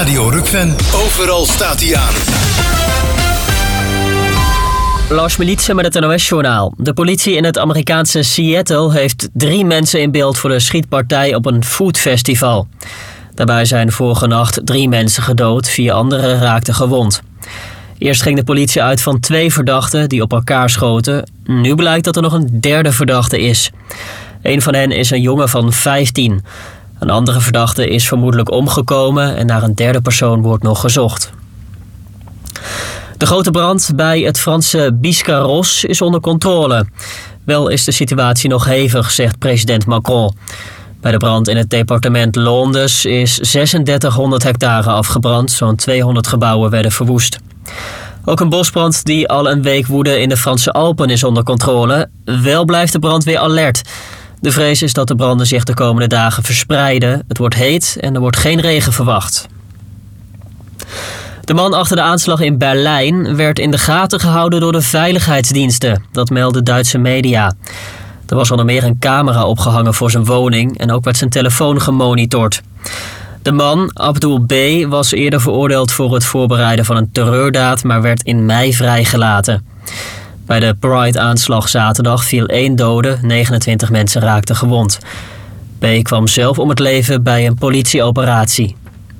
Radio Rukven. Overal staat hij aan. Lars Militsen met het NOS-journaal. De politie in het Amerikaanse Seattle heeft 3 mensen in beeld voor de schietpartij op een foodfestival. Daarbij zijn vorige nacht 3 mensen gedood, 4 anderen raakten gewond. Eerst ging de politie uit van 2 verdachten die op elkaar schoten. Nu blijkt dat er nog een 3e verdachte is. Een van hen is een jongen van 15. Een andere verdachte is vermoedelijk omgekomen en naar een 3e persoon wordt nog gezocht. De grote brand bij het Franse Biscarrosse is onder controle. Wel is de situatie nog hevig, zegt president Macron. Bij de brand in het departement Landes is 3600 hectare afgebrand. Zo'n 200 gebouwen werden verwoest. Ook een bosbrand die al een week woedde in de Franse Alpen is onder controle. Wel blijft de brandweer alert. De vrees is dat de branden zich de komende dagen verspreiden. Het wordt heet en er wordt geen regen verwacht. De man achter de aanslag in Berlijn werd in de gaten gehouden door de veiligheidsdiensten. Dat melden Duitse media. Er was onder meer een camera opgehangen voor zijn woning en ook werd zijn telefoon gemonitord. De man, Abdul B., was eerder veroordeeld voor het voorbereiden van een terreurdaad, maar werd in mei vrijgelaten. Bij de Pride-aanslag zaterdag viel 1 dode, 29 mensen raakten gewond. B. kwam zelf om het leven bij een politieoperatie.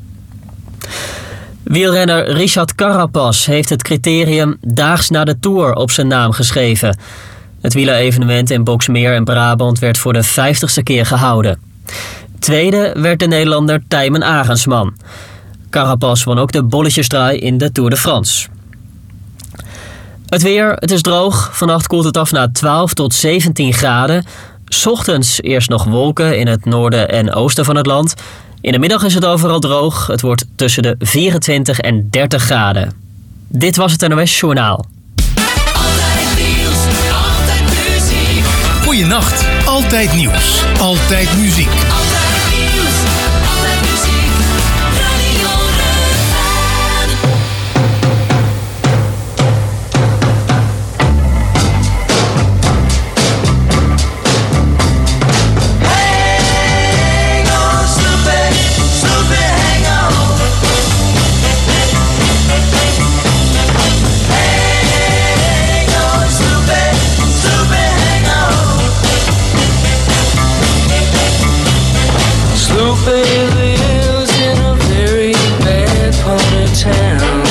Wielrenner Richard Carapaz heeft het criterium Daags na de Tour op zijn naam geschreven. Het wielerevenement in Boxmeer in Brabant werd voor de 50ste keer gehouden. Tweede werd de Nederlander Tijmen Arendsman. Carapaz won ook de bolletjesdraai in de Tour de France. Het weer, het is droog. Vannacht koelt het af naar 12 tot 17 graden. 's Ochtends eerst nog wolken in het noorden en oosten van het land. In de middag is het overal droog. Het wordt tussen de 24 en 30 graden. Dit was het NOS Journaal. Altijd nieuws, altijd muziek. Goeienacht, altijd nieuws, altijd muziek. Altijd nieuws, altijd muziek. Radio Rukven. Hang on, Snoopy, Snoopy, hang on. Hang on, Snoopy, Snoopy, hang on. Snoopy lives in a very bad part of town,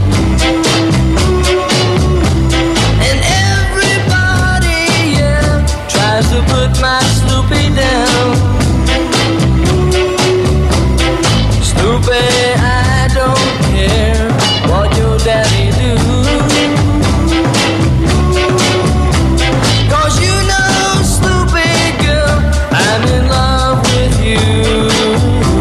and everybody, yeah, tries to put my Snoopy down. Snoopy, I don't care what your daddy do, 'cause you know, Snoopy girl, I'm in love with you.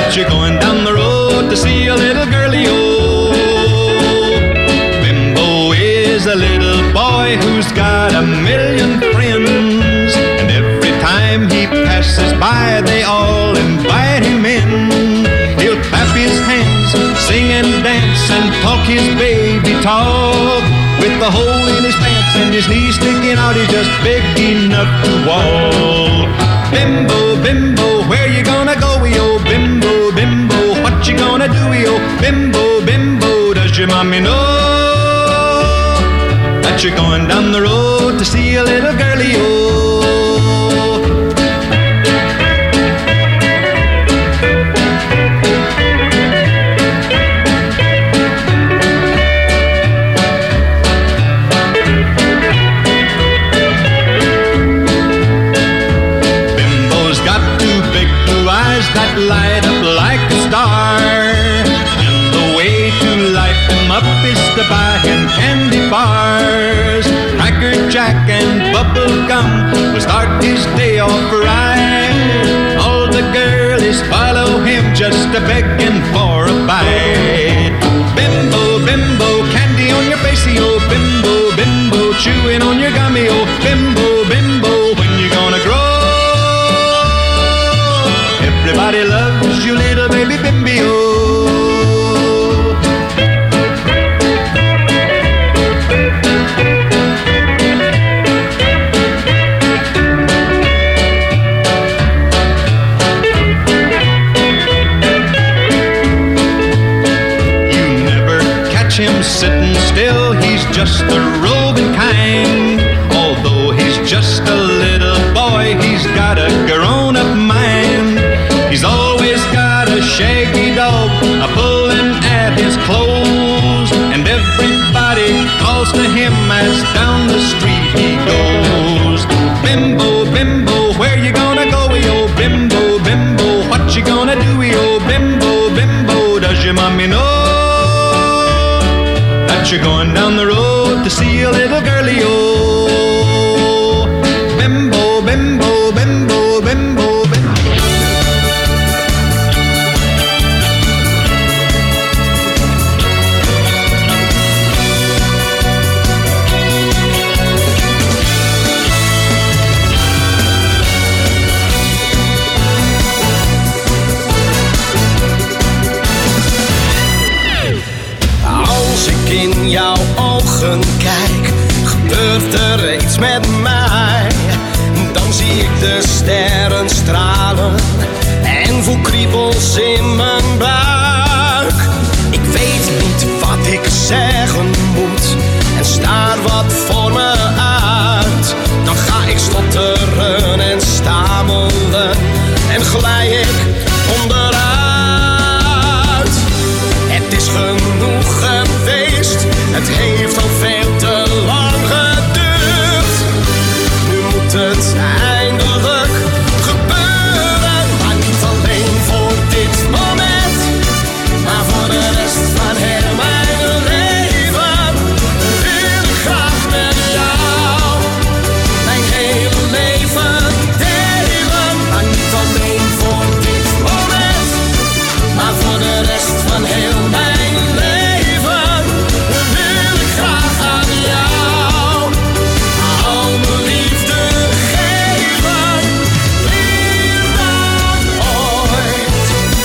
that you're going down the road to see a little girlie, oh. Bimbo is a little boy who's got a million friends, and every time he passes by, they all invite him in. He'll clap his hands, sing and dance, and talk his baby talk. With the hole in his pants and his knees sticking out, he's just big enough to walk. Bimbo, Bimbo, where you gonna go, yo? Bimbo, Bimbo, what you gonna do, yo? Bimbo, Bimbo, does your mommy know that you're going down the road to see a little girlie, yo? That light up like a star, and the way to light them up is to buy him candy bars. Cracker Jack and bubble gum will start his day off right. All the girlies follow him just a begging for a bite. Bimbo, Bimbo, candy on your face, oh. Bimbo, Bimbo, chewing on your gummy, oh. Bimbo, Bimbo, when you gonna grow? Everybody loves you, little baby Bimbo. You never catch him sitting still, he's just a roving kind. Although he's just a little boy, he's got a grown-up mind. He's always got a shaggy dog a-pulling at his clothes, and everybody calls to him as down the street he goes. Bimbo, Bimbo, where you gonna go, yo? Bimbo, Bimbo, what you gonna do, yo? Bimbo, Bimbo, does your mommy know that you're going down the road to see a little girlie, yo? Bimbo, Bimbo, Bimbo, Bimbo. In jouw ogen kijk, gebeurt er iets met mij. Dan zie ik de sterren stralen en voel kriebels in mijn buik. Ik weet niet wat ik zeggen moet en staar wat voor me uit. Dan ga ik stotteren en stamelen en glij ik onderuit. Het is genoeg geweest, het heeft al veel te lang geduurd. Nu moet het eindelijk gebeuren, maar niet alleen voor dit moment, maar voor de rest van heel mijn leven. Wil ik graag met jou mijn hele leven delen, maar niet alleen voor dit moment, maar voor de rest van heel mijn leven. Wil ik graag aan jou al mijn liefde geven, meer dan ooit.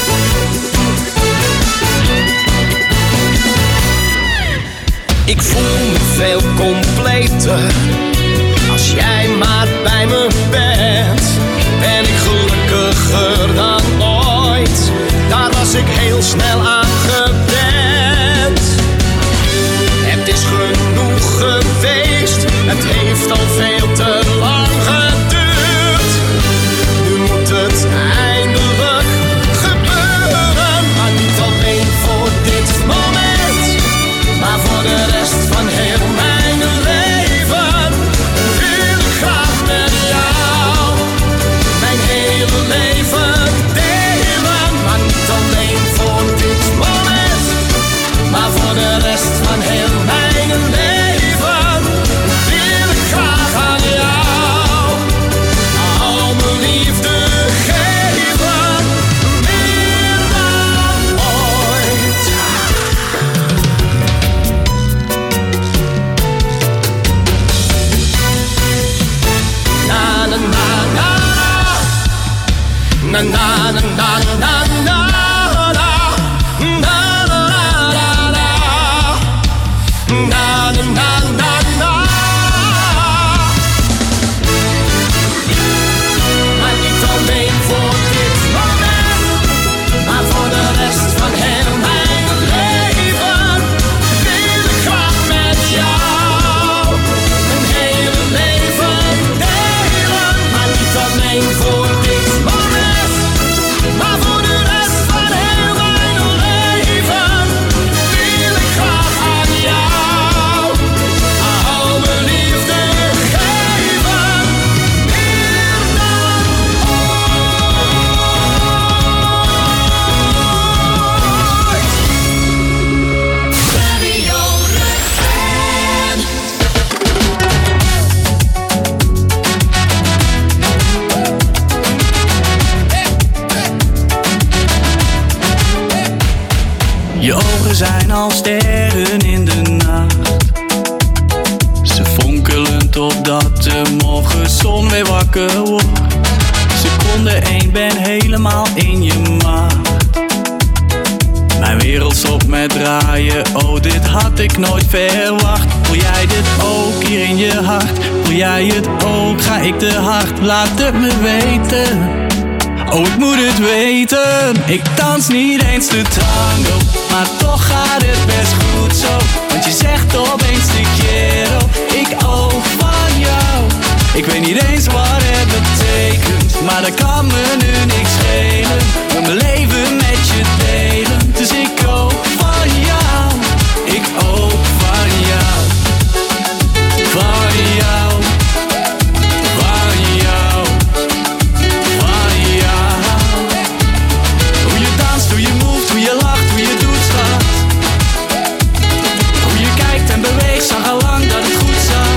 Ik voel me veel completer als jij maar bij me bent. Ben ik gelukkiger dan ooit, daar was ik heel snel aan gewend. Het is genoeg geweest, het heeft al veel te lang geduurd. Nu moet het eindelijk gebeuren, maar niet alleen voor dit moment, maar voor de rest van heel mijn leven. Wil ik graag met jou mijn hele leven delen, maar niet alleen voor dit moment. Je ogen zijn als sterren in de nacht. Ze fonkelen totdat de morgenzon weer wakker wordt. Seconde 1, ben helemaal in je macht. Mijn wereld stopt met draaien, oh dit had ik nooit verwacht. Voel jij dit ook hier in je hart? Voel jij het ook? Ga ik te hard? Laat het me weten. Oh, ik moet het weten. Ik dans niet eens de tango, maar toch gaat het best goed zo. Want je zegt opeens de quiero, ik ook van jou. Ik weet niet eens wat het betekent, maar dat kan me nu niks schelen. Wil mijn leven met je delen, dus ik ook van jou. Ik ook van jou. Van jou. Van jou. Van jou. Hoe je danst, hoe je moeft, hoe je lacht, hoe je doet, schat. Hoe je kijkt en beweegt, zag al lang dat het goed zat.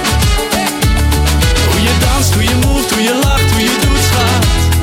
Hoe je danst, hoe je moeft, hoe je lacht, hoe je doet, schat.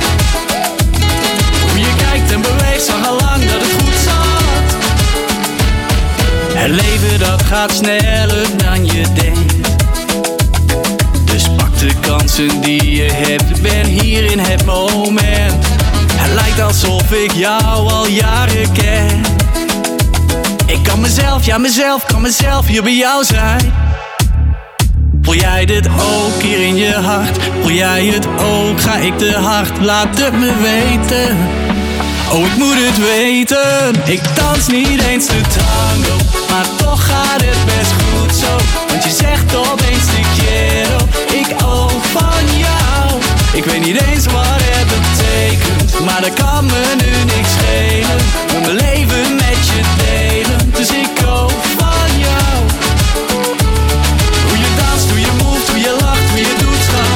Hoe je kijkt en beweegt, zag al lang dat het goed zat. Het leven dat gaat sneller dan je denkt. Dus pak de kansen die je hebt, ben hier in het moment. Het lijkt alsof ik jou al jaren ken. Ik kan mezelf, ja mezelf, kan mezelf hier bij jou zijn. Voel jij dit ook hier in je hart? Voel jij het ook? Ga ik te hard? Laat het me weten. Oh, ik moet het weten. Ik dans niet eens de tango, maar toch gaat het best goed zo. Want je zegt opeens de quiero, ik ook van jou. Ik weet niet eens wat het betekent, maar dat kan me nu niks schelen. Wil mijn leven met je delen, dus ik ook van jou. Hoe je danst, hoe je moeft, hoe je lacht, hoe je doet, schat.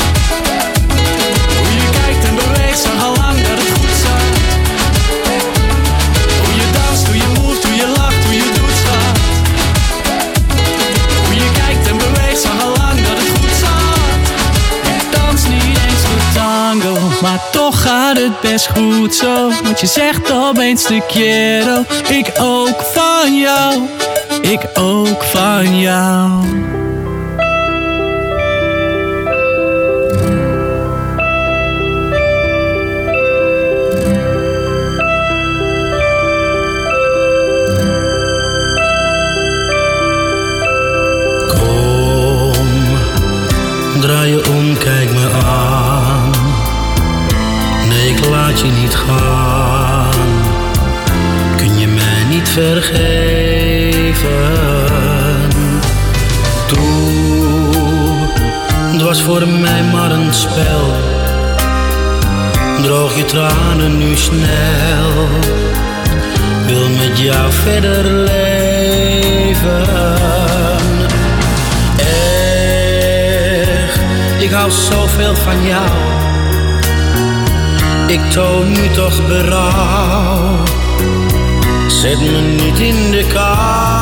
Hoe je kijkt en beweegt, zag al lang dat het goed zat. Hoe je danst, hoe je moeft, hoe je lacht, hoe je doet, schat. Hoe je kijkt en beweegt, zag al lang dat het goed zat. Ik dans niet eens de tango, maar toch gaat het best goed zo. Want je zegt opeens de quiero, ik ook van jou. Ik ook van jou. Draai je om, kijk me aan. Nee, ik laat je niet gaan. Kun je mij niet vergeven? Toe, het was voor mij maar een spel. Droog je tranen nu snel. Wil met jou verder leven. Ik hou zoveel van jou. Ik toon nu toch berouw. Zet me niet in de kou.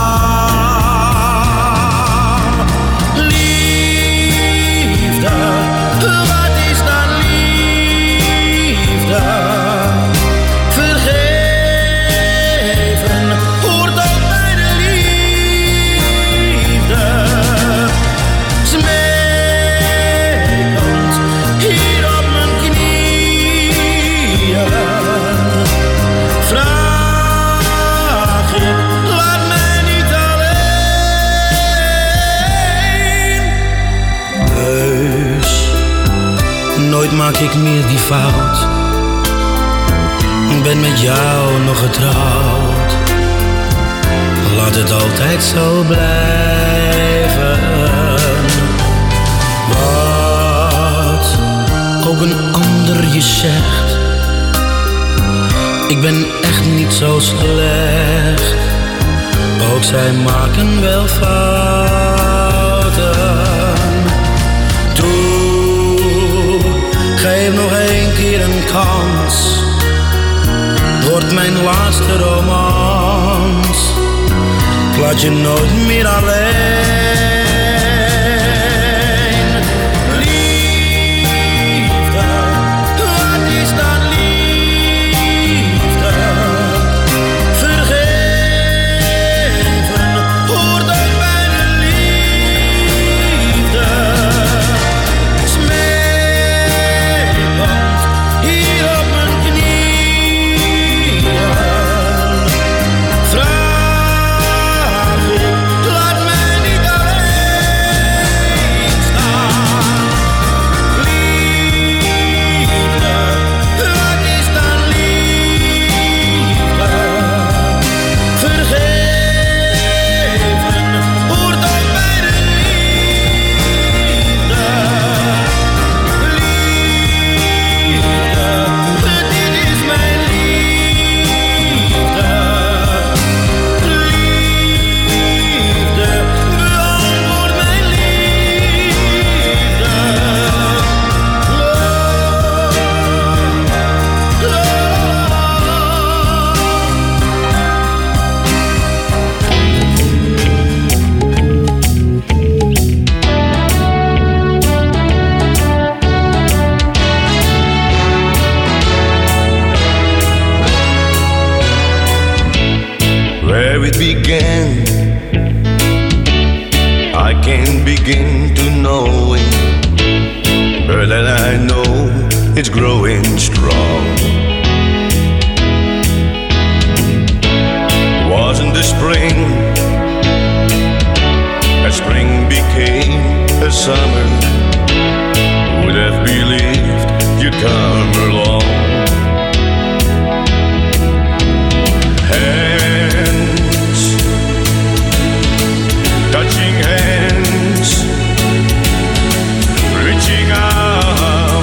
Liefde, wat is dan liefde? Vergeven hoort ook bij de liefde. Hier op mijn knieën vraag ik, laat mij niet alleen. Heus, nooit maak ik meer die fout. Ik ben met jou nog getrouwd. Laat het altijd zo blijven. Ook een ander je zegt, ik ben echt niet zo slecht. Ook zij maken wel fouten. Doe, geef nog een keer een kans. Wordt mijn laatste romans. Ik laat je nooit meer alleen. Vergeet it began, I can't begin to know it, but that I know it's growing strong. Wasn't the spring, a spring became a summer. Would have believed you'd come along. Hands, touching hands, reaching out,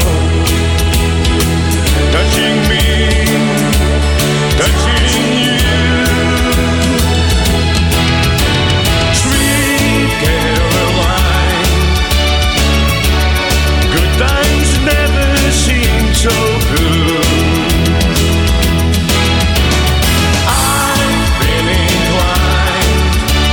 touching me, touching you. Sweet Caroline, good times never seem so good. I've been inclined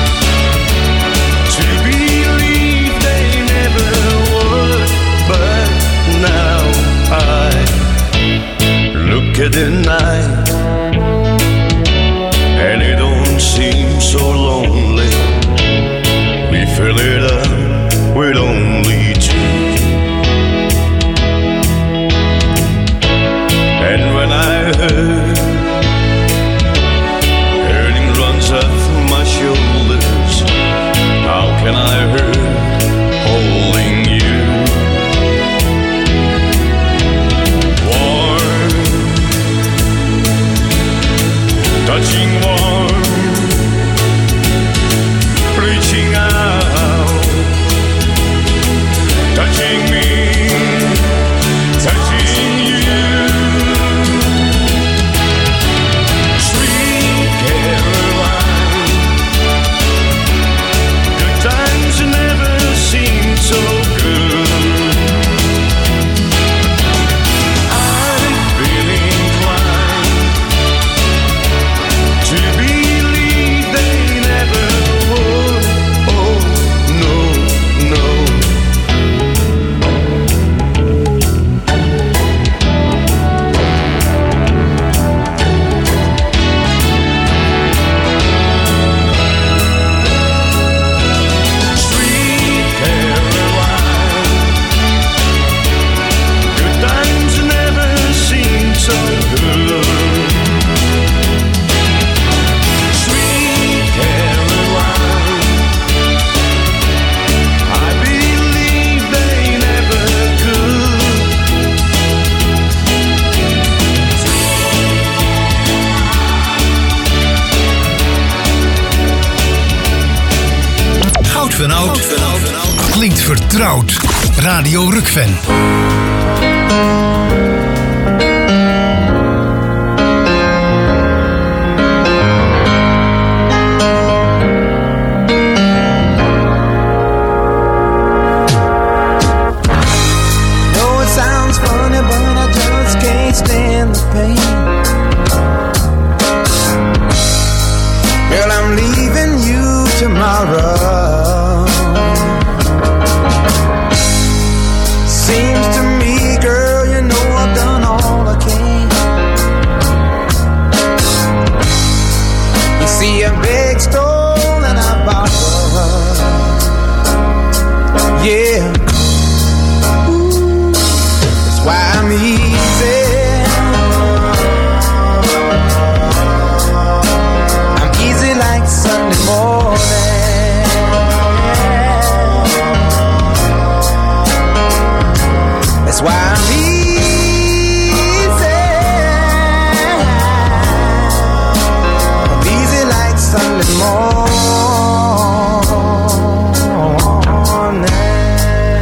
to believe they never would, but now I look at the night and it don't seem so lonely. We fill it up with only two. And when I heard hurting runs up my shoulders, how can I hurt holding you? Warm, touching warm, reaching out, touching me, touching you. Sweet Caroline, good times never seem so good. I've been inclined to believe they never would. Oh, no, no. Sweet Caroline, good times never seem so good. Sweet Caroline, I believe they never could. Goud van oud klinkt vertrouwd. Radio Rukven. Know it sounds funny, but I just can't stand the pain. Girl, I'm leaving you tomorrow. Seems to me, girl, you know I've done all I can. You see, a big stole and I borrowed. Yeah. That's why I'm easy. I'm easy like Sunday morning. That's why I'm easy. I'm easy like Sunday morning.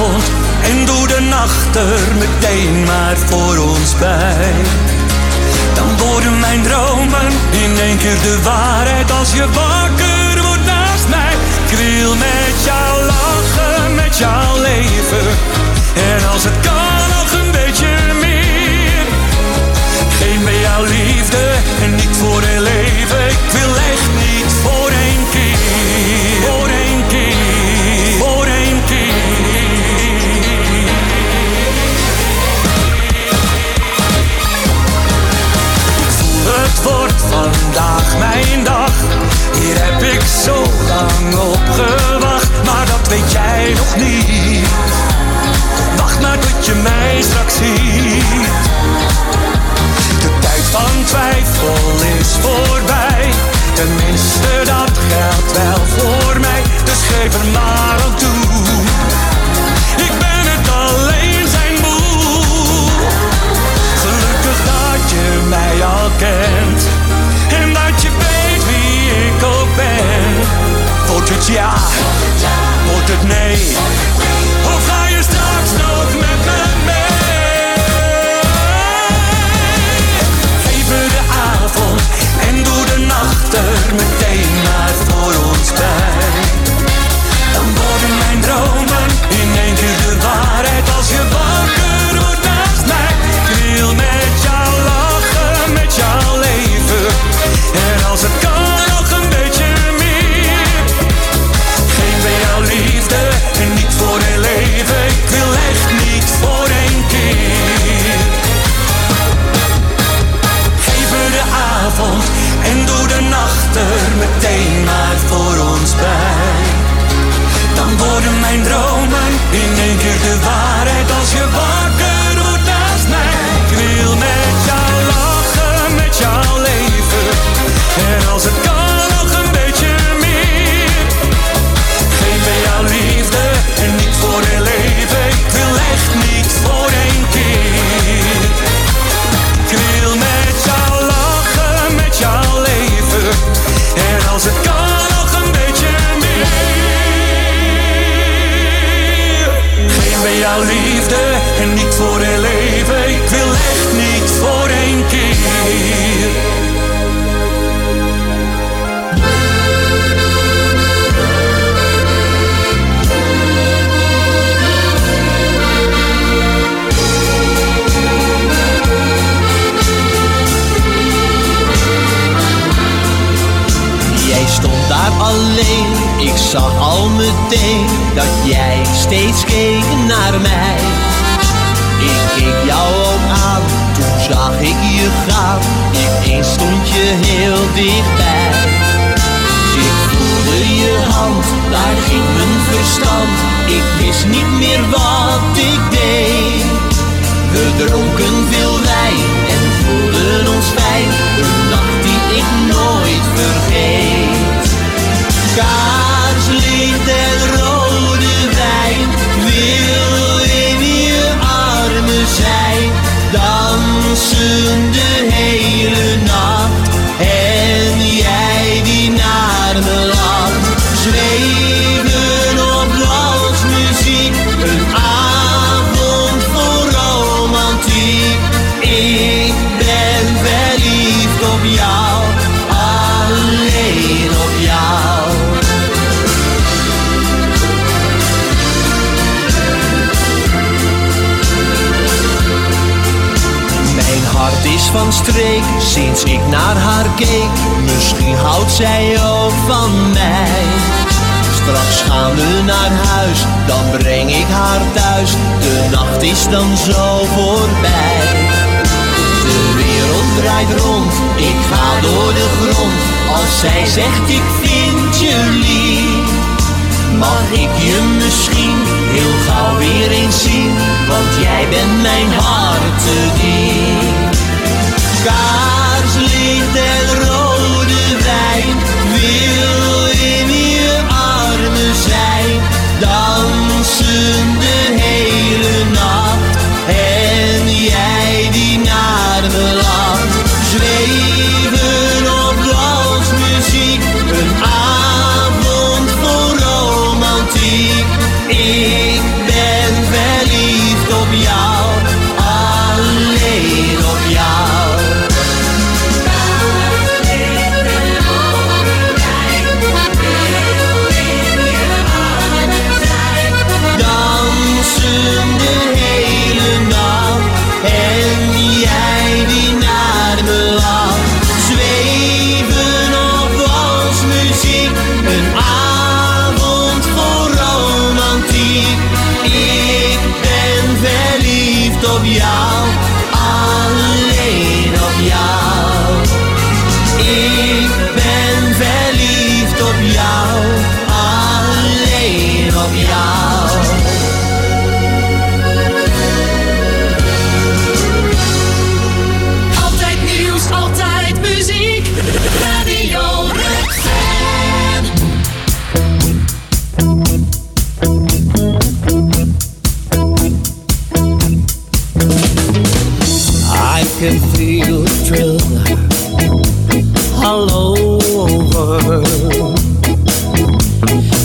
avond en doe de nacht er meteen maar voor ons bij. Dan worden mijn dromen in één keer de waarheid als je wakker wordt naast mij. Ik wil met jou lachen, met jou leven. En als het kan nog een beetje meer. Geen bij jou liefde en niet voor heel leven. Ik wil echt niet voor één keer. Voor één keer. Voor één keer. Het wordt vandaag mijn dag. Hier heb ik zo lang op gewacht. Maar dat weet jij nog niet. Wacht maar tot je mij straks ziet. De tijd van twijfel is voorbij. Tenminste dat geldt wel voor mij. Dus geef er maar aan toe. Ik ben het alleen zijn moe. Gelukkig dat je mij al kent. En dat je weet wie ik ook ben. Wordt het ja, wordt het nee. Of ga je straks nog met me mee? Geef me de avond en doe de nacht er meteen maar voor ons bij. Dan worden mijn dromen in één keer de waarheid als je wakker wordt naast mij. Ik wil met jou lachen, met jou leven. En als het kan nog een beetje meer. Geen bij jou liefde en niet voor heel leven. Ik wil echt niet voor één keer. Geef me de avond en doe de nacht er meteen maar voor ons bij. Dan worden mijn dromen in één keer de waarheid als je wakker wordt naast mij. Ik wil met jou lachen, met jou leven. En als het kan nog een beetje meer. Geen bij jou liefde en niet voor heel leven. Ik wil echt niet voor één keer. Ik wil met jou lachen, met jou leven. En als het kan nog een beetje meer. Geen bij jou liefde en niet voor heel leven. Ik wil echt niet voor één keer. Jij stond daar alleen, ik zag al meteen dat jij steeds keek naar mij. Ik keek jou ook aan, toen zag ik je gaan. Ineens stond je heel dichtbij. Ik voelde je hand, daar ging mijn verstand. Ik wist niet meer wat ik deed. We dronken veel wijn en voelden ons fijn. Een nacht die ik nooit vergeet. Kaarslicht en rode wijn, wil in je armen zijn. Dansen de hele nacht en jij die naar me lacht. Zweven op walsmuziek, een avond vol romantiek. Ik ben verliefd op jou, alleen op jou. Mijn hart is van streek sinds ik naar haar keek. Misschien houdt zij ook van mij. Straks gaan we naar huis, dan breng ik haar thuis. De nacht is dan zo voorbij. De wereld draait rond, ik ga door de grond. Als zij zegt ik vind je lief, mag ik je misschien heel gauw weer eens zien. Want jij bent mijn hart te diep. Kaarslicht en rode wijn, wil in je armen zijn. Dansen de hele nacht en jij die naar me lacht. Zweven op walsmuziek, een avond vol romantiek. Ik ben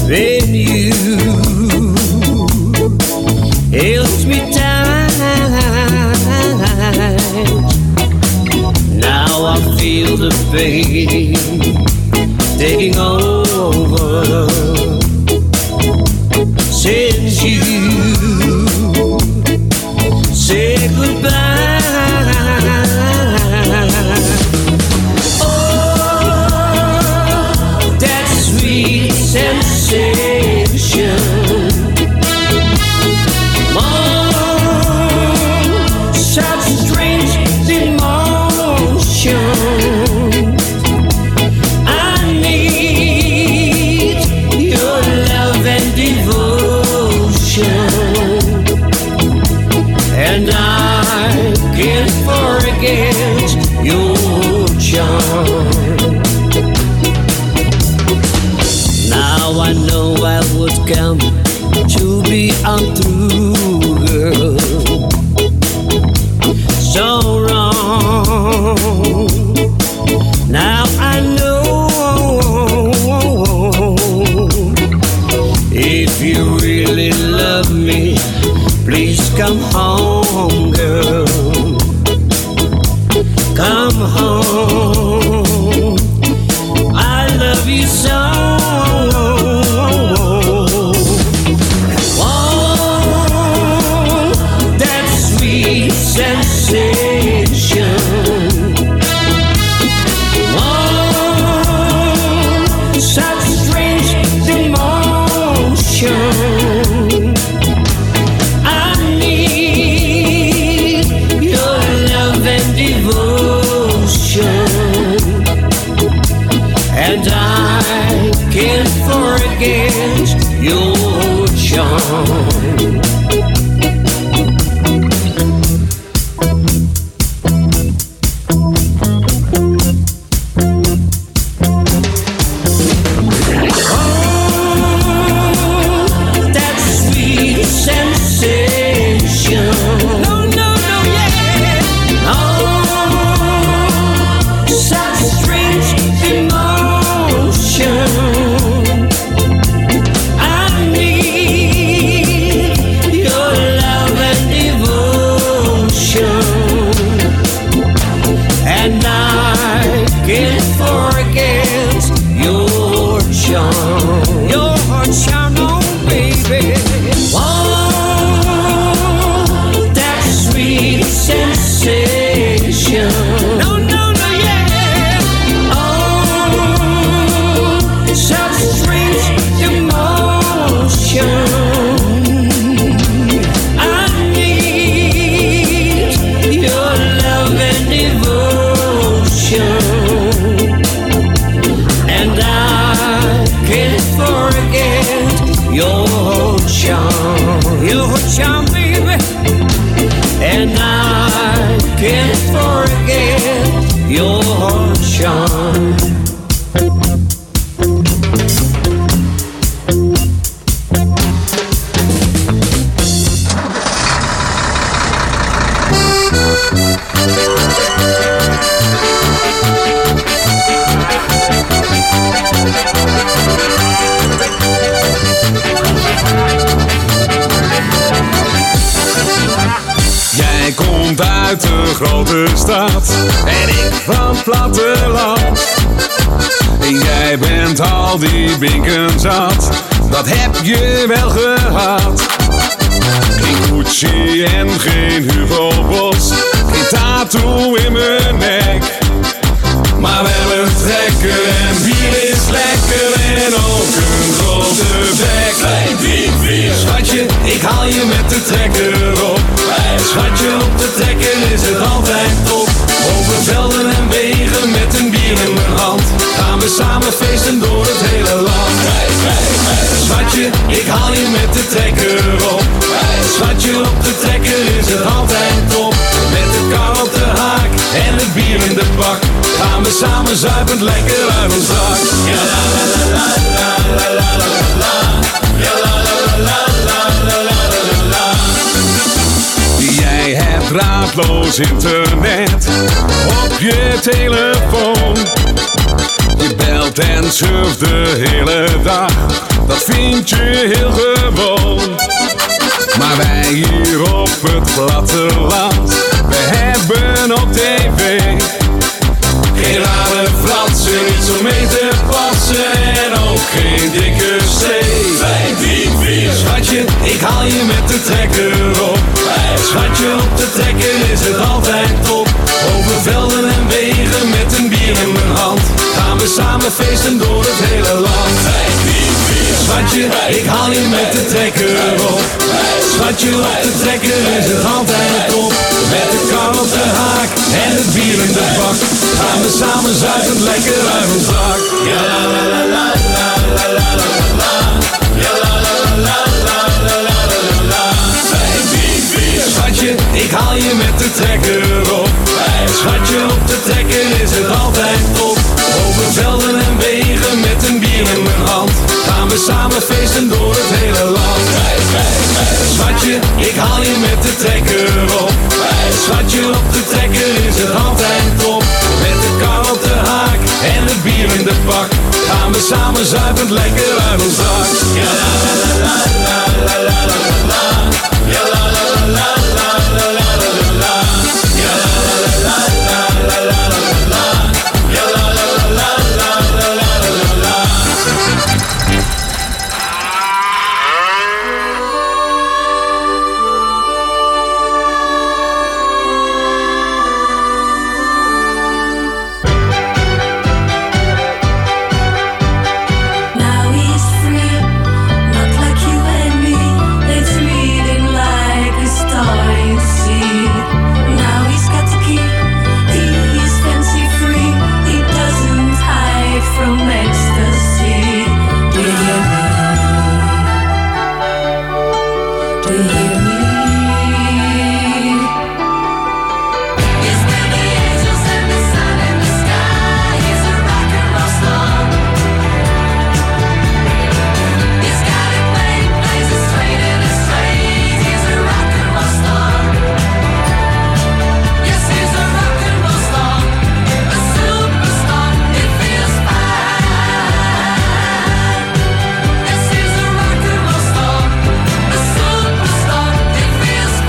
when you held me tight. Now I feel the pain taking over. Since you said goodbye, oh, that sweet sensation, oh, such strange emotion. I need your love and devotion, and I can't forget your charm. Now I know I would come to be untrue, girl. So wrong. Now I know if you really love me, please come home, girl. Come home. I love you so. Oh, that sweet sensation. Oh, such strange emotion. I need your love and devotion, and I can't forget your charm. Jij komt uit de grote stad en ik van het platteland. Jij bent al die binken zat, dat heb je wel gehad. Geen Gucci en geen Hugo Boss, geen tattoo in mijn nek. Maar wel een trekker en bier is lekker en ook een grote bek. Schatje, ik haal je met de trekker op. Schatje, op de trekker is het altijd top. Over velden en wegen met een bier in mijn hand gaan we samen feesten door het hele land. Schatje, ik haal je met de trekker op. Schatje, op de trekker is het altijd top. Met de kar op de haak en het bier in de bak gaan we samen zuipend lekker uit ons dak. Ja la la la la la la la la la. Ja la la la la la la la la. Jij hebt draadloos internet op je telefoon. Je belt en surft de hele dag dat vind je heel gewoon. Maar wij hier op het platteland, we hebben op tv geen rare fratsen, niet zo mee te passen en ook geen dikke C. 5-4, schatje, ik haal je met de trekker op. Schatje, op de trekker is het altijd top. Over velden en wegen met een bier in mijn hand gaan we samen feesten door het hele land. 5-4, schatje, ik haal je met de trekker op. Schatje, op de trekker is het altijd top. Met de kar op de haak en het bier in de bak gaan we samen zuivend lekker uit ons dak. Ja la la la la la la la la la. Ja la la la la la la la la. 5-4, schatje, ik haal je met de trekker op. Schatje, op de trekker is het altijd top. Over velden en wegen met een bier in mijn hand gaan we samen feesten door het hele land. Schatje, ik haal je met de trekker op. Schatje, op de trekker is het altijd top. Met de kar op de haak en het bier in de bak gaan we samen zuivend lekker uit ons dak. Ja la la la la la la la la. Ja la la la la la la la la. Ja la la la la la la la. Ja la la la la la la la. Now he's free, not like you and me. It's leading like a star you see. Now he's got the key, he is fancy free. He doesn't hide from ecstasy. Do you hear me? Do you hear me? He's with the angels and the sun in the sky. He's a rock and roll star. He's got it playing places straight in his straight. He's a rock and roll star. Yes, he's a rock and roll star, a superstar. It feels fine. Yes, he's a rock and roll star, a superstar. It feels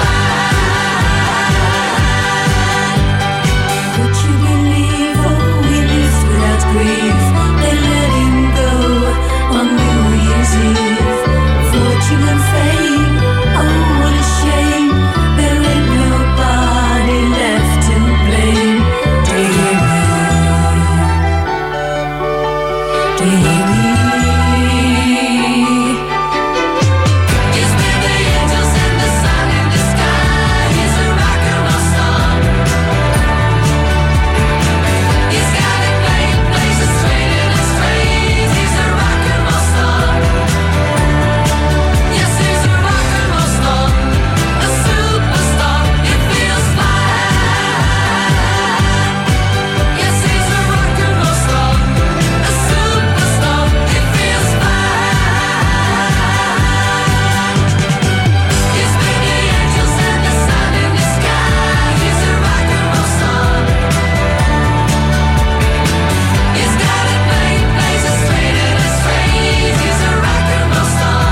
fine. Would you believe, oh, he lives without grief? They let him go on New Year's Eve. Fortune and fame, oh, what a shame. There ain't nobody left to blame. Do you hear me? Do you hear me? He's with the angels and the sun in the sky. He's a rock and roll star. He's got it playing places straight in his straight. He's a rock and roll star. Yes, he's a rock and roll star, a superstar. It feels fine. Yes, he's a rock and roll star, a superstar. It feels fine. He's with the angels and the sun in the sky. He's a rock and roll star. He's got it playing places straight in his straight. He's a rock and roll star.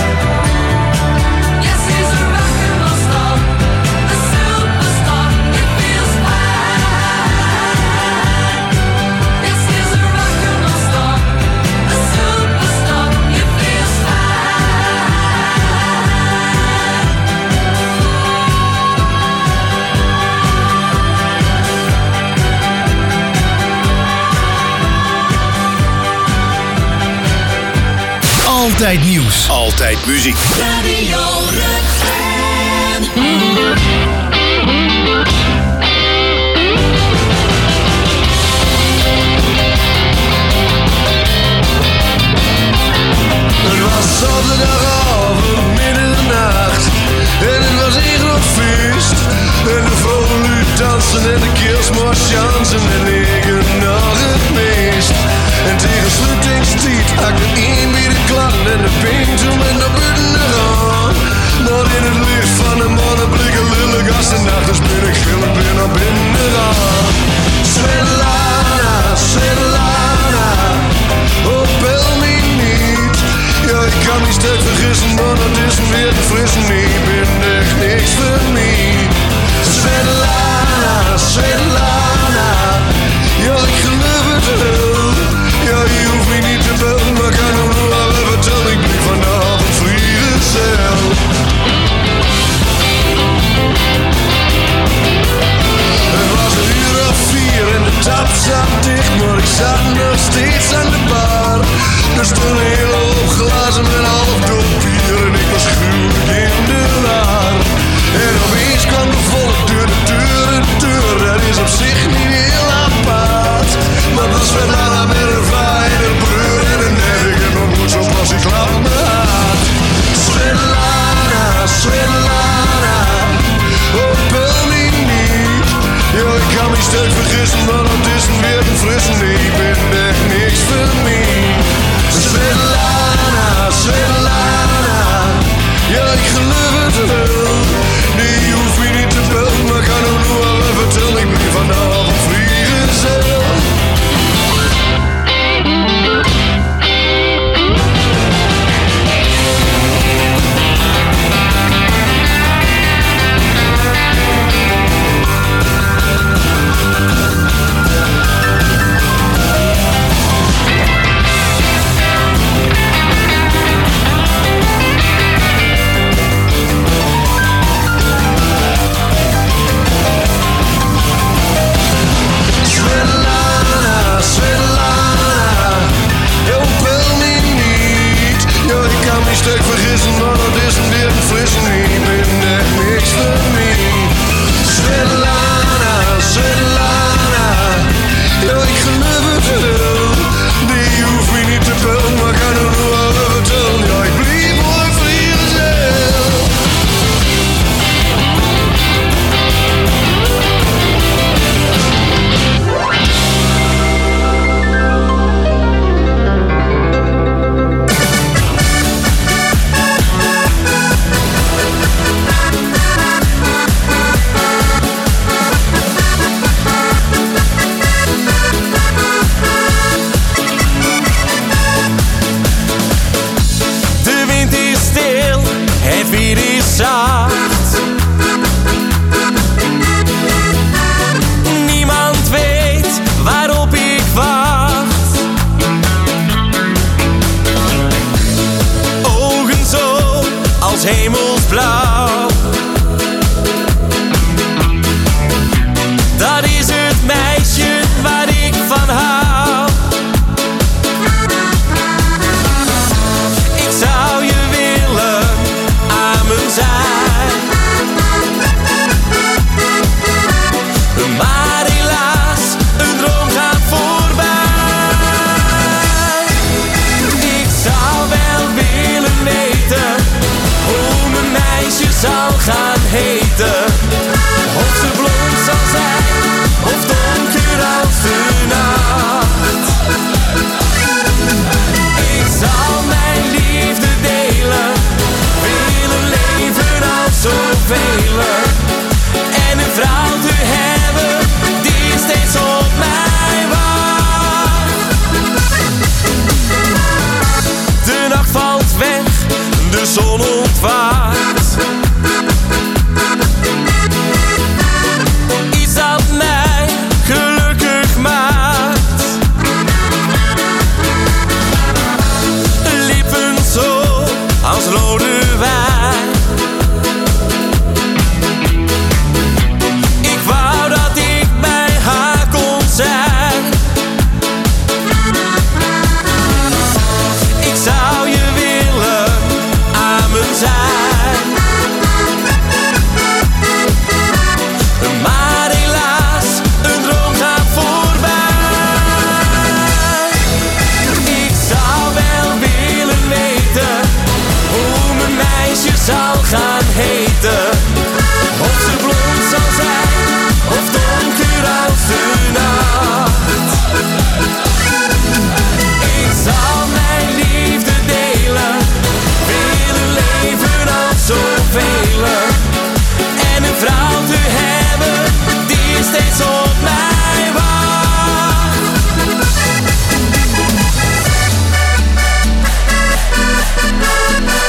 Yes, he's a rock and roll star, a superstar. It feels fine. Yes, he's a rock and roll star, a superstar. It feels Altijd nieuws. Altijd muziek. Radio Het was zaterdagavond midden in de nacht en het was hier nog feest. En de vrouwen nu dansen en de kerstmars jansen en liggen nog het meest. En tegen sluitingstijd hakt het een weer de klatten en de pink toen met naar buiten gaan. Maar in het licht van de mannen blikken lillig stuk vergissen, maar dat is weer een frisse niet. Ben echt niks voor mij. Svetlana, Svetlana, ja ik geloof het wel. Ja, je hoeft me niet te bellen, maar kan hem nog wel even vertellen. Ik ben vanavond vrijgezel. Het was 4:00 en de tap zat dicht, maar ik zat nog steeds aan de bar. Er stond een hele hoop glazen met half dop bier en ik was gruwelijk in de war. En opeens kwam de volk door de deur, dat is op zich niet heel apart. Maar dat is Svetlana met een vaai en een breur en een nek en mijn moed zo pas ik klap me haat. Svetlana, Svetlana, oh bel me niet. Ja, ik kan me stuk vergissen, maar dat is weer een frisse nee. Ik ben echt niks voor mij. Svetlana, Svetlana, ja ik geloof het wel. Nee, je hoeft me niet te bellen, maar ik kan hem nog wel even vertellen. Ik ben vanavond vrijgezel. Stuk vergissen, maar dat is weer een frisse niet. Ik ben echt niks voor mij. Svetlana, Svetlana, ja ik geloof het wel. Nee, je hoeft me niet te bellen, maar ik kan er nog wel even vertellen. Ja, ik blijf mooi vrijgezel. Zacht. Niemand weet waarop ik wacht. Ogen zo als hemelsblauw. Dat is het meisje waar ik van hou. Ik zou je willen aan mijn zij. Maar helaas, een droom gaat voorbij. Ik zou wel willen weten hoe mijn meisje zal gaan heten. Of ze blond zal zijn, of donker als de nacht. Ik zal mijn liefde delen, willen leven als zoveel. En een vrouw te hebben die steeds op mij wacht. De nacht valt weg, de zon ontwaakt. Iets dat mij gelukkig maakt. Lippen zo als rode wijn. Ik wou dat ik bij haar kon zijn. Ik zou je willen aan mijn zij. Maar helaas, een droom gaat voorbij. Ik zou wel willen weten hoe mijn meisje zal gaan heten. Of ze blond zal zijn, of donker als de nacht. Ik zal mijn liefde delen, willen leven als zoveel. En een vrouw te hebben die steeds op mij wacht.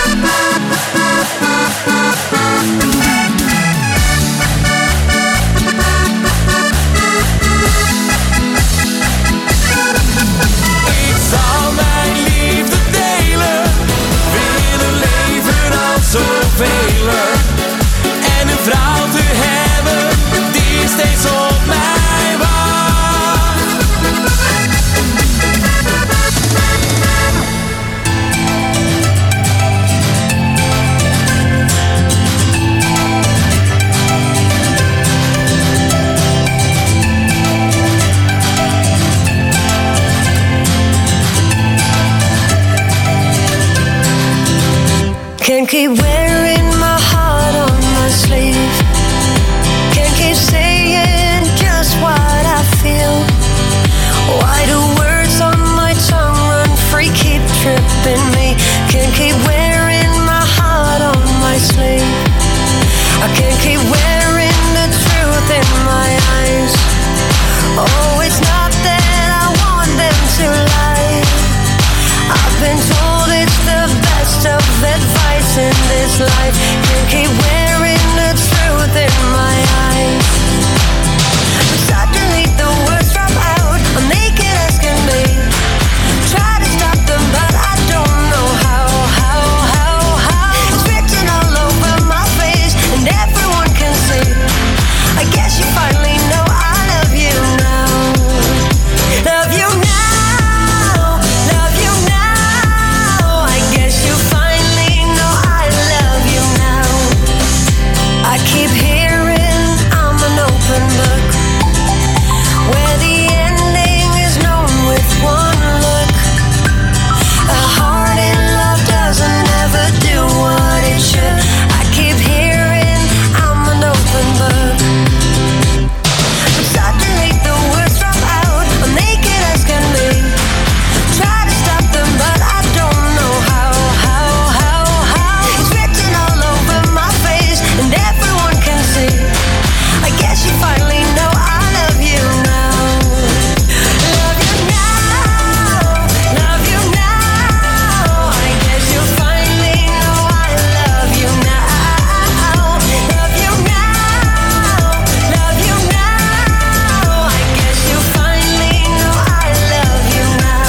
Can't keep wearing my heart on my sleeve. Can't keep saying just what I feel. Why do words on my tongue run free, keep tripping me? Can't keep wearing my heart on my sleeve. I can't keep wearing the truth in my eyes. Oh, it's not that I want them to lie. I've been told it's the best of advice in this life. Can't keep wearing the truth in my eyes. Suddenly the words drop out, I'm naked as can be. Try to stop them but I don't know how. It's written all over my face and everyone can see. I guess you finally know I love you now. Love you now, love you now. I guess you finally know I love you now. I keep hearing I'm an open book, where the ending is known with one look. A heart in love doesn't ever do what it should. I keep hearing I'm an open book. Suddenly the words drop out, I'm naked as can be. Try to stop them but I don't know how. It's written all over my face and everyone can see. I guess you finally know I love you now. Love you now, love you now. I guess you finally know I love you now. Love you now, love you now. I guess you finally know I love you now.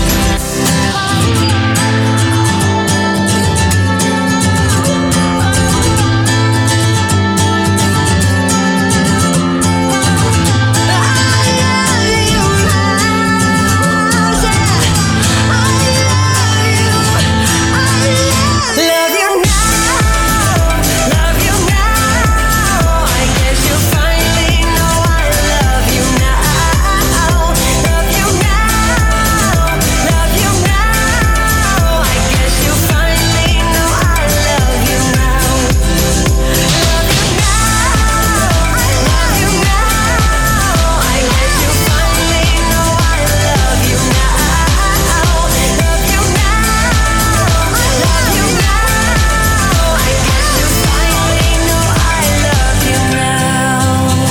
Love you now, love you now. I guess you finally know I love you now. Love you now, love you now. I guess you finally know I love you now. Love you now, love you now. I guess you finally know I love you now. Love you now, love you now. I guess you finally know I love you now.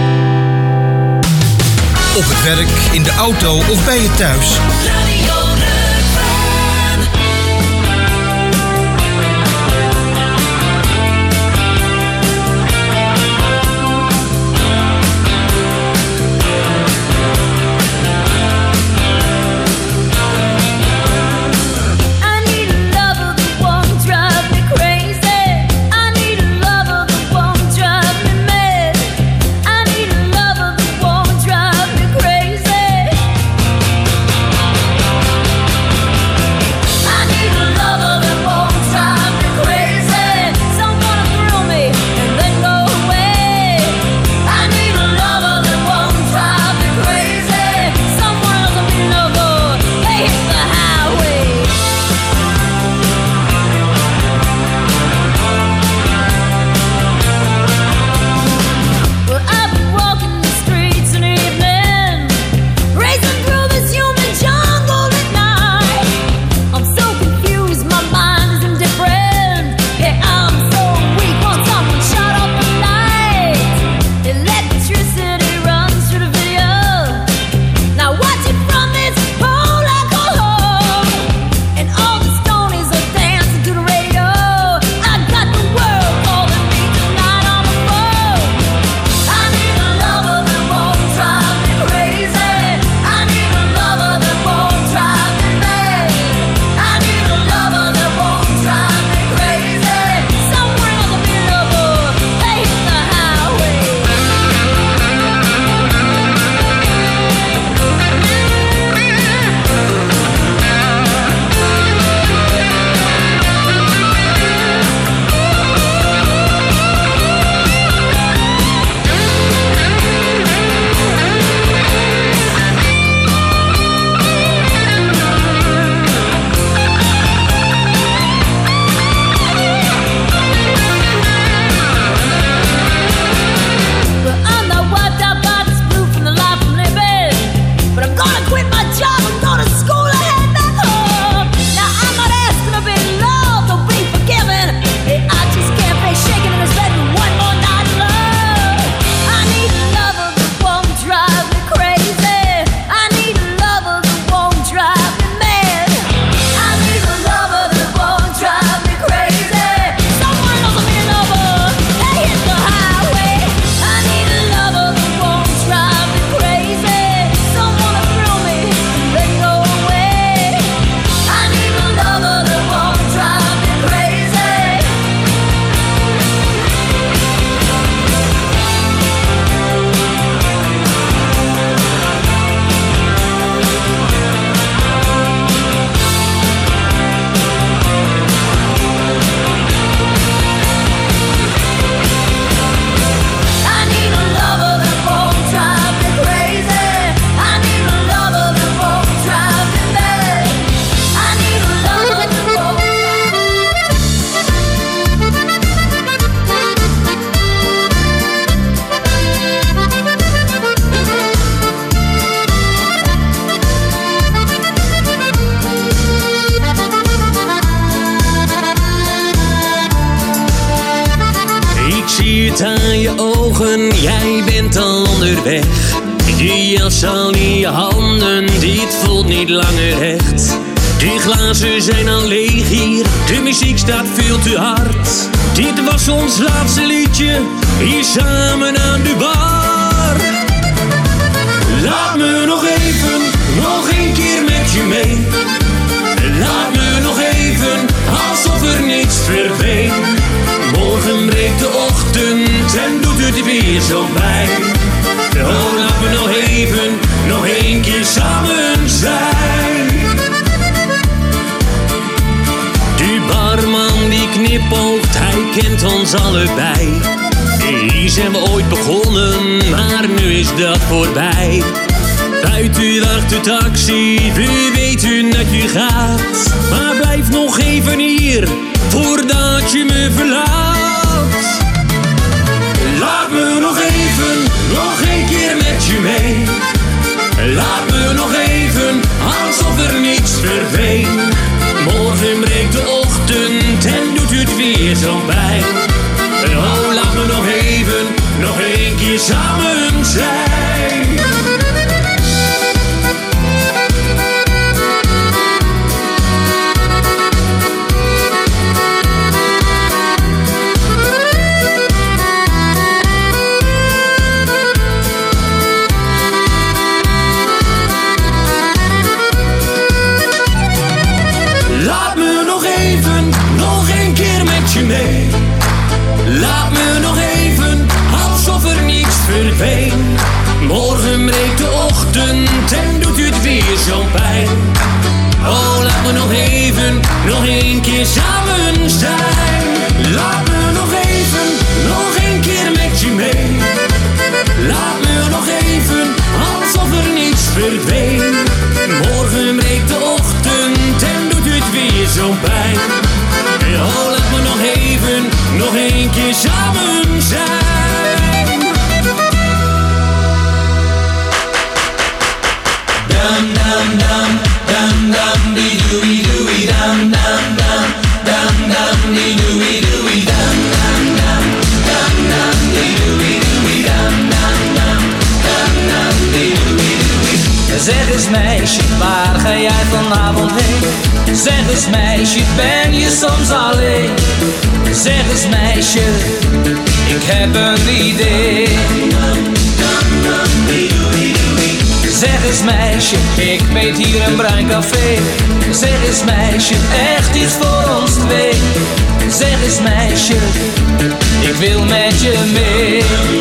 Op het werk, in de auto of bij je thuis. Radio I need a lover that won't drive me crazy. I need a lover that won't drive me mad. I need a lover that won't drive me crazy. ziet aan je ogen, jij bent al onderweg. Die jas al in je handen, dit voelt niet langer echt. Die glazen zijn al leeg hier, de muziek staat veel te hard. Dit was ons laatste liedje, hier samen aan de bar. Laat me nog even, nog een keer met je mee. Laat me nog even, alsof er niets verdween. Morgen breekt de ochtend en doet het weer zo pijn. Oh, laat me nog even, nog een keer samen zijn. Die barman die knipoogt, hij kent ons allebei. Hier zijn we ooit begonnen, maar nu is dat voorbij. Buiten wacht de taxi, we weten dat je gaat. Maar blijf nog even hier, voordat je me verlaat. Laat me nog even, nog een keer met je mee. Laat me nog even, alsof er niets verdween. Morgen breekt de ochtend en doet het weer zo pijn. Oh, laat me nog even, nog een keer samen zijn. Laat me nog even, nog een keer met je mee. Laat me nog even, alsof er niets verdween. Morgen breekt de ochtend en doet het weer zo pijn. Oh, laat me nog even, nog een keer samen zijn. Laat me nog even, nog een keer met je mee. Laat me nog even, alsof er niets verdween. Morgen breekt de ochtend en doet het weer zo pijn. Oh, laat me nog even, nog een keer samen zijn. Dum dum dum, dum dum dee doo doo dum dum dum, dum dum dee doo doo dum dum dum, dum dum dee doo doo dum dum dum, dum dum dee doo doo. Zeg eens meisje, waar ga jij vanavond heen? Zeg eens meisje, ben je soms alleen? Zeg eens meisje, ik heb een idee. Zeg eens meisje, ik weet hier een bruin café. Zeg eens meisje, echt iets voor ons twee. Zeg eens meisje, ik wil met je mee.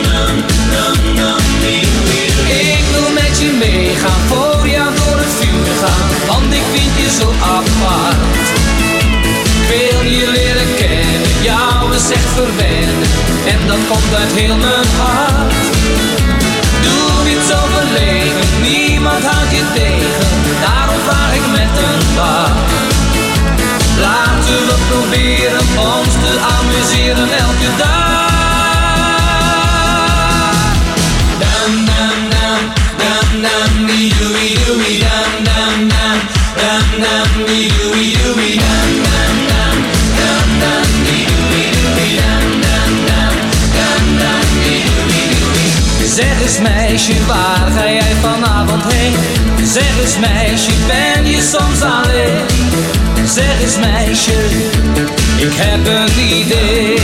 Ik wil met je meegaan, voor jou door het vuur gaan, want ik vind je zo apart. Ik wil je leren kennen, jou eens echt verwennen, en dat komt uit heel mijn hart. Doe niet zo verlegen, niemand houdt je tegen, daarom vraag ik met een lach. Laten we proberen ons te amuseren elke dag. Dum dum dum, dum dum dee doo doo dum dum dum, dum dum dee doo doo dum dum dum, dum dum dee doo doo dum dum dum, dum dum dee doo doo. Zeg eens meisje, waar ga jij vanavond heen? Zeg eens meisje, ben je soms alleen? Zeg eens meisje, ik heb een idee.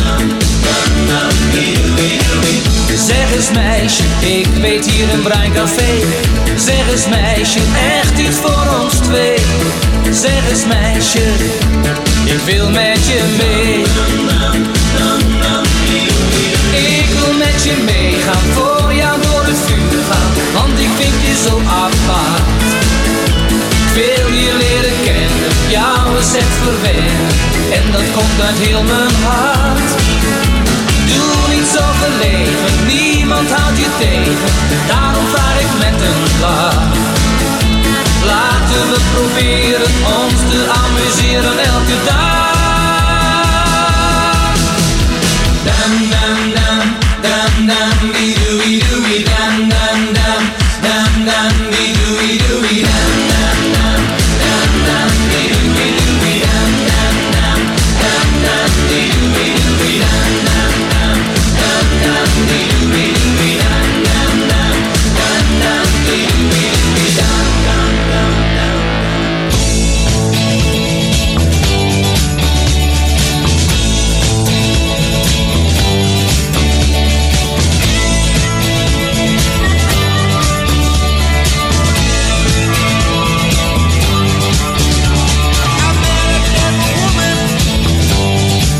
Zeg eens meisje, ik weet hier een bruin café. Zeg eens meisje, echt iets voor ons twee. Zeg eens meisje, ik wil met je mee. Ik wil met je meegaan, voor jou door het vuur gaan, want ik vind je zo apart. Ik wil je leren kennen, jou eens echt verwennen, en dat komt uit heel mijn hart. Doe niet zo verlegen, niemand houdt je tegen, daarom vraag ik met een lach. Laten we proberen ons te amuseren elke dag.